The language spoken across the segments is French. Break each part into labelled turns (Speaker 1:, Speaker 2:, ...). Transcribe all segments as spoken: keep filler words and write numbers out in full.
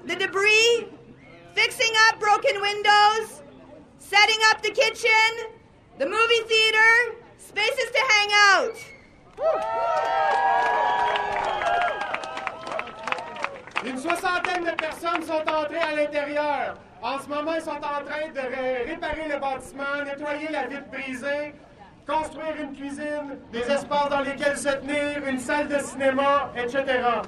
Speaker 1: the debris, fixing up broken windows, setting up the kitchen, the movie theater, spaces to hang out.
Speaker 2: Une soixantaine de personnes sont entrées à l'intérieur. En ce moment, ils sont en train de ré réparer le bâtiment, nettoyer la vitre brisée, construire une cuisine, des espaces dans lesquels se tenir, une salle de cinéma, et cetera.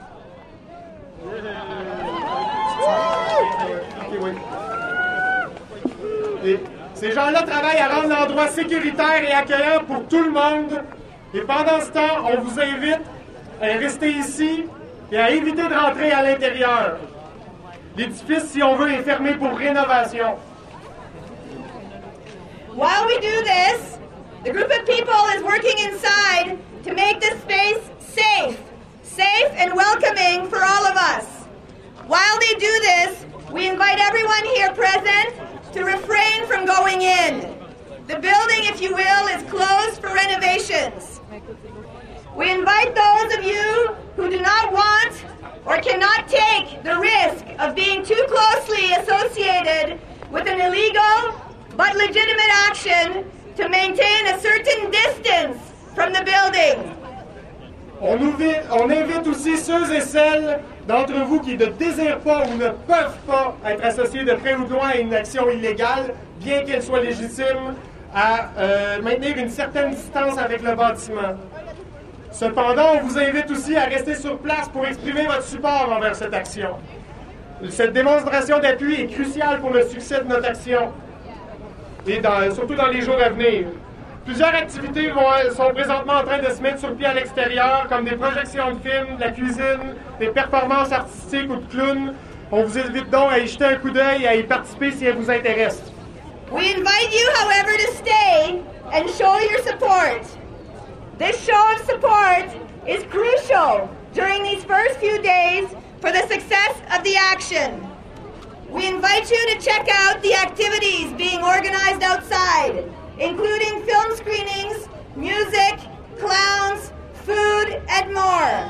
Speaker 2: Okay, oui. Et ces gens-là travaillent à rendre l'endroit sécuritaire et accueillant pour tout le monde. Et pendant ce temps, on vous invite à rester ici et à éviter de rentrer à l'intérieur. L'édifice, si on veut, est fermé pour rénovation.
Speaker 1: While we do this, the group of people is working inside to make this space safe, safe and welcoming for all of us. While they do this, we invite everyone here present to refrain from going in. The building, if you will, is closed for renovations. We invite those of you who do not want or cannot take the risk of being too closely associated with an illegal but legitimate action to maintain a certain distance from the building.
Speaker 2: On, ouvre, on invite aussi ceux et celles d'entre vous qui ne désirent pas ou ne peuvent pas être associés de près ou de loin à une action illégale, bien qu'elle soit légitime, à euh, maintenir une certaine distance avec le bâtiment. Cependant, on vous invite aussi à rester sur place pour exprimer votre support envers cette action. Cette démonstration d'appui est cruciale pour le succès de notre action, et dans, surtout dans les jours à venir. Plusieurs activités vont, sont présentement en train de se mettre sur pied à l'extérieur, comme des projections de films, la cuisine, des performances artistiques ou de clowns. On vous invite donc à y jeter un coup d'œil et à y participer si elle vous intéresse.
Speaker 1: We invite you, however, to stay and show your support. This show of support is crucial during these first few days for the success of the action. We invite you to check out the activities being organized outside, including film screenings, music, clowns, food, and more.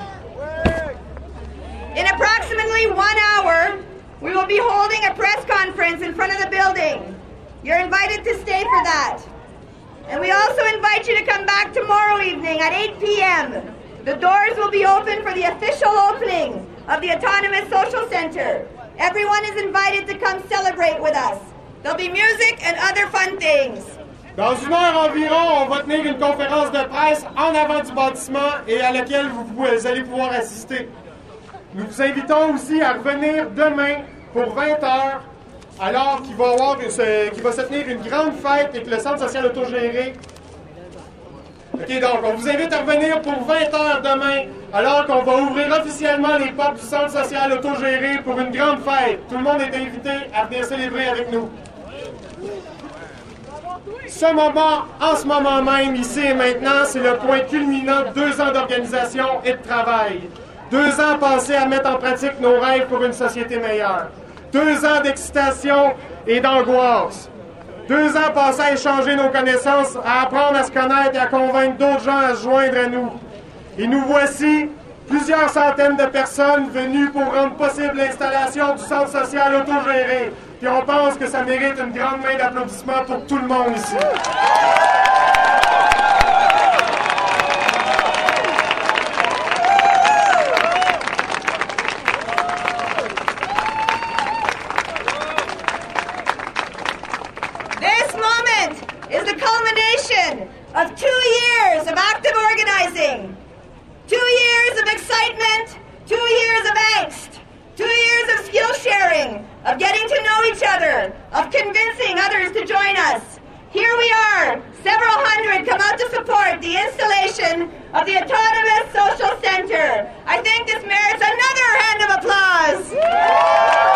Speaker 1: In approximately one hour, we will be holding a press conference in front of the building. You're invited to stay for that. And we also invite you to come back tomorrow evening at eight p m The doors will be open for the official opening of the Autonomous Social Center. Everyone is invited to come celebrate with us. There'll be music and other fun things.
Speaker 2: Dans une heure environ, on va tenir une conférence de presse en avant du bâtiment et à laquelle vous, vous allez pouvoir assister. Nous vous invitons aussi à revenir demain pour vingt heures, alors qu'il va, avoir, qu'il va se tenir une grande fête avec le Centre social autogéré. OK, donc on vous invite à revenir pour vingt heures demain, alors qu'on va ouvrir officiellement les portes du Centre social autogéré pour une grande fête. Tout le monde est invité à venir célébrer avec nous. Ce moment, en ce moment même, ici et maintenant, c'est le point culminant de deux ans d'organisation et de travail. Deux ans passés à mettre en pratique nos rêves pour une société meilleure. Deux ans d'excitation et d'angoisse. Deux ans passés à échanger nos connaissances, à apprendre à se connaître et à convaincre d'autres gens à se joindre à nous. Et nous voici, plusieurs centaines de personnes venues pour rendre possible l'installation du Centre social autogéré. Puis on pense que ça mérite une grande main d'applaudissements pour tout le monde ici.
Speaker 1: This moment is the culmination of two years of active organizing, two years of excitement, two years of angst, two years of skill sharing, of getting to know each other, of convincing others to join us. Here we are, several hundred come out to support the installation of the Autonomous Social Center. I think this merits another hand of applause.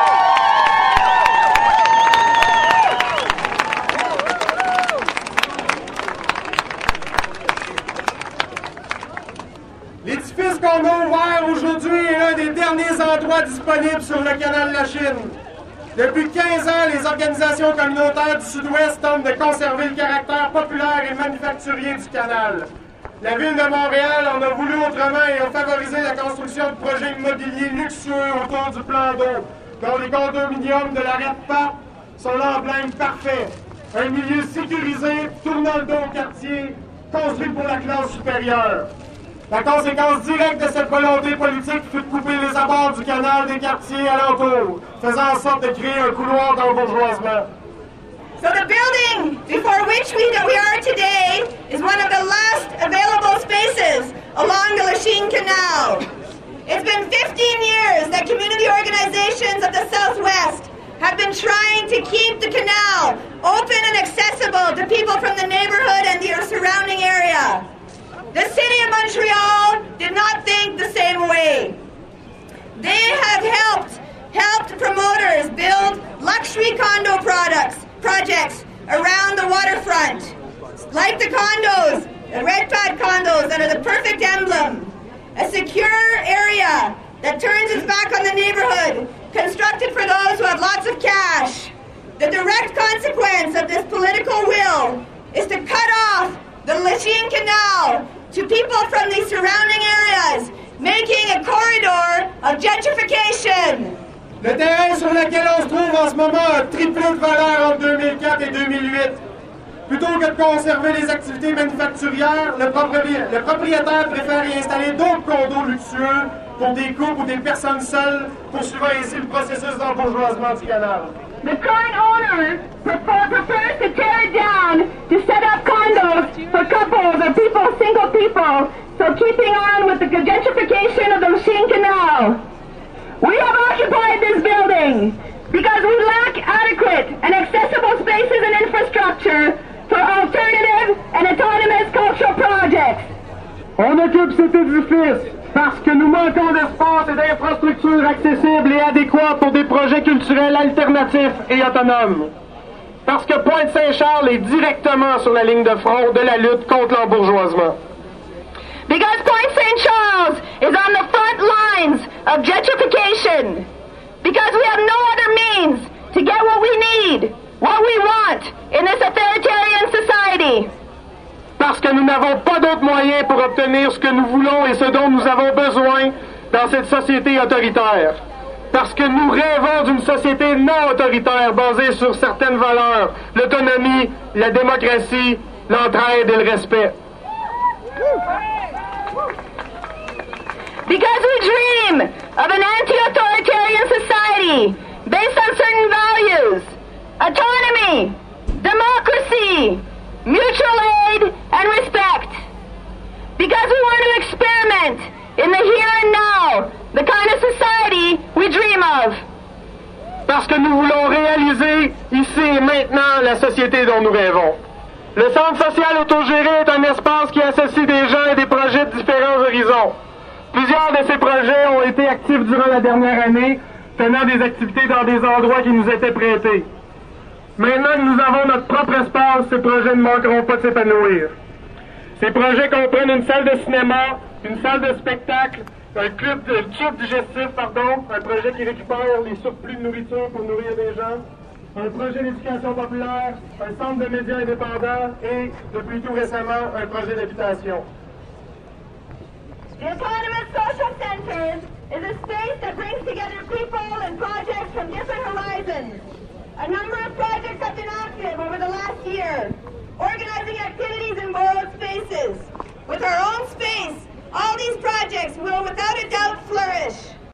Speaker 2: L'édifice qu'on a ouvert aujourd'hui est l'un des derniers endroits disponibles sur le canal de la Chine. Depuis quinze ans, les organisations communautaires du Sud-Ouest tentent de conserver le caractère populaire et manufacturier du canal. La Ville de Montréal en a voulu autrement et a favorisé la construction de projets immobiliers luxueux autour du plan d'eau. dont les condominiums de l'arrêt de Pape sont l'emblème parfait. Un milieu sécurisé, tournant le dos au quartier, construit pour la classe supérieure. La conséquence directe de cette volonté politique fut de couper les abords du canal des quartiers alentours, faisant en sorte de créer un couloir d'embourgeoisement.
Speaker 1: So the building before which we, we are today is one of the last available spaces along the Lachine Canal. It's been fifteen years that community organizations of the Southwest have been trying to keep the canal open and accessible to people from the neighborhood and the surrounding area. The city of Montreal did not think the same way. They have helped, helped promoters build luxury condo products, projects around the waterfront, like the condos, the red pad condos that are the perfect emblem. A secure area that turns its back on the neighborhood, constructed for those who have lots of cash. The direct consequence of this political will is to cut off the Lachine Canal to people from the surrounding areas, making a corridor of gentrification.
Speaker 2: Le terrain sur lequel on se trouve en ce moment a triplé de valeur entre deux mille quatre et deux mille huit. Plutôt que de conserver les activités manufacturières, le, propri- le propriétaire préfère y installer d'autres condos luxueux pour des couples ou des personnes seules, poursuivant ainsi le processus d'embourgeoisement du canal.
Speaker 3: The current owner prefer, prefers to tear it down to set up condos for couples or people, single people, so keeping on with the gentrification of the Lachine Canal. We have occupied this building because we lack adequate and accessible spaces and infrastructure for alternative and autonomous cultural projects.
Speaker 2: On occupe cet édifice parce que nous manquons d'espace et d'infrastructures accessibles et adéquates pour des projets culturels alternatifs et autonomes. Parce que Pointe-Saint-Charles est directement sur la ligne de front de la lutte contre l'embourgeoisement.
Speaker 3: Because Point Saint Charles is on the front lines of gentrification. Because we have no other means to get what we need, what we want in this authoritarian society.
Speaker 2: Parce que nous n'avons pas d'autres moyens pour obtenir ce que nous voulons et ce dont nous avons besoin dans cette société autoritaire. Parce que nous rêvons d'une société non autoritaire basée sur certaines valeurs, l'autonomie, la démocratie, l'entraide et le respect.
Speaker 3: Because we dream of an anti-authoritarian society based on certain values, autonomy, democracy, mutual aid, and respect. Because we want to experiment in the here and now, the kind of society we dream of.
Speaker 2: Parce que nous voulons réaliser ici et maintenant la société dont nous rêvons. Le Centre social autogéré est un espace qui associe des gens et des projets de différents horizons. Plusieurs de ces projets ont été actifs durant la dernière année, tenant des activités dans des endroits qui nous étaient prêtés. Maintenant que nous avons notre propre espace, ces projets ne manqueront pas de s'épanouir. Ces projets comprennent une salle de cinéma, une salle de spectacle, un club de tube digestif, pardon, un projet qui récupère les surplus de nourriture pour nourrir des gens, un projet d'éducation populaire, un centre de médias indépendants et, depuis tout récemment, un projet d'habitation.
Speaker 1: The Autonomous Social Centers is a space that brings together people and projects from different horizons. A number of projects have been active over the last year, organizing